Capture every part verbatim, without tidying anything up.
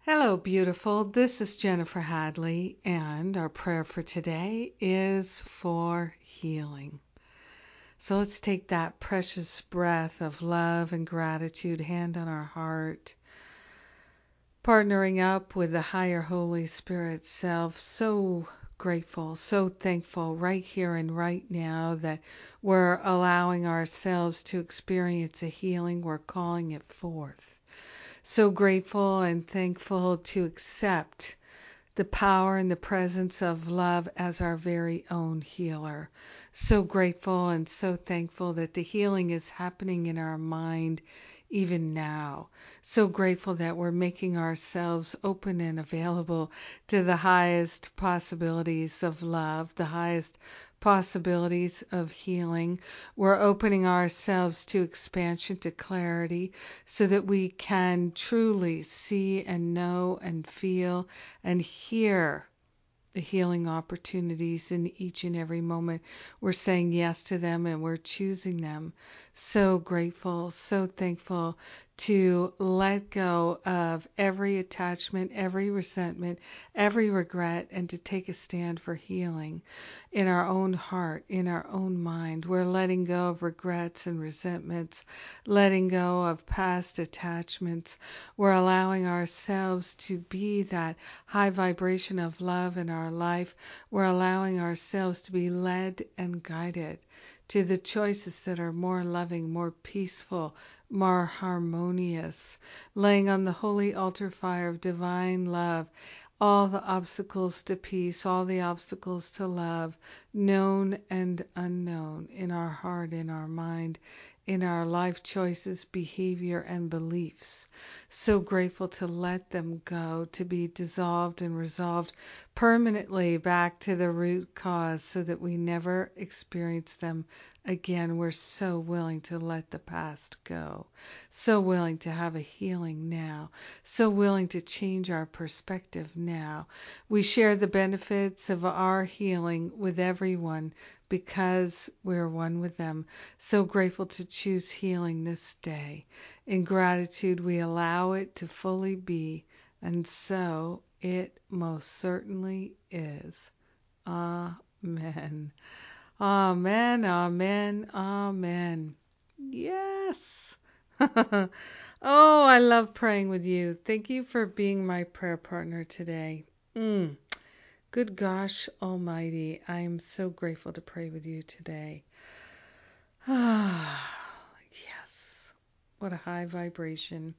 Hello, beautiful. This is Jennifer Hadley, and our prayer for today is for healing. So let's take that precious breath of love and gratitude, hand on our heart, partnering up with the higher Holy Spirit self. So grateful, so thankful right here and right now that we're allowing ourselves to experience a healing. We're calling it forth. So grateful and thankful to accept the power and the presence of love as our very own healer. So grateful and so thankful that the healing is happening in our mind even now. So grateful that we're making ourselves open and available to the highest possibilities of love, the highest possibilities of healing. We're opening ourselves to expansion, to clarity, so that we can truly see and know and feel and hear the healing opportunities in each and every moment. We're saying yes to them and we're choosing them. So grateful, so thankful to let go of every attachment, every resentment, every regret, and to take a stand for healing in our own heart, in our own mind. We're letting go of regrets and resentments, letting go of past attachments. We're allowing ourselves to be that high vibration of love in our life. We're allowing ourselves to be led and guided to the choices that are more loving, more peaceful, more harmonious, laying on the holy altar fire of divine love all the obstacles to peace, all the obstacles to love, known and unknown, in our heart, in our mind, in our life choices, behavior, and beliefs. So grateful to let them go, to be dissolved and resolved permanently back to the root cause so that we never experience them again. We're so willing to let the past go, so willing to have a healing now, so willing to change our perspective now. We share the benefits of our healing with everyone because we're one with them. So grateful to choose healing this day. In gratitude, we allow it to fully be, and so it most certainly is. Amen. Amen, amen, amen. Yes. Oh, I love praying with you. Thank you for being my prayer partner today. Mm. Good gosh almighty, I am so grateful to pray with you today. Ah, yes. What a high vibration.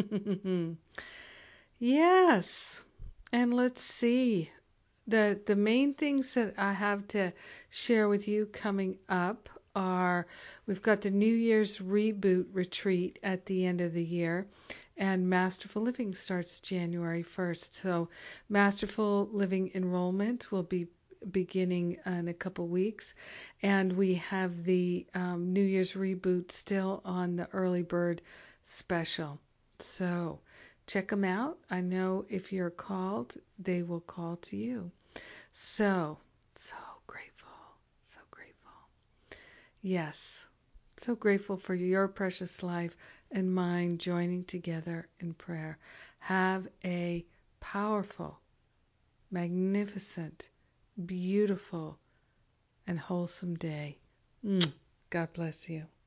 Yes. And let's see. The the main things that I have to share with you coming up are we've got the New Year's Reboot Retreat at the end of the year, and Masterful Living starts January first. So Masterful Living enrollment will be beginning in a couple weeks, and we have the um, New Year's Reboot still on the early bird special. So check them out. I know if you're called, they will call to you. So, so grateful, so grateful. Yes, so grateful for your precious life and mine joining together in prayer. Have a powerful, magnificent, beautiful, and wholesome day. Mm. God bless you.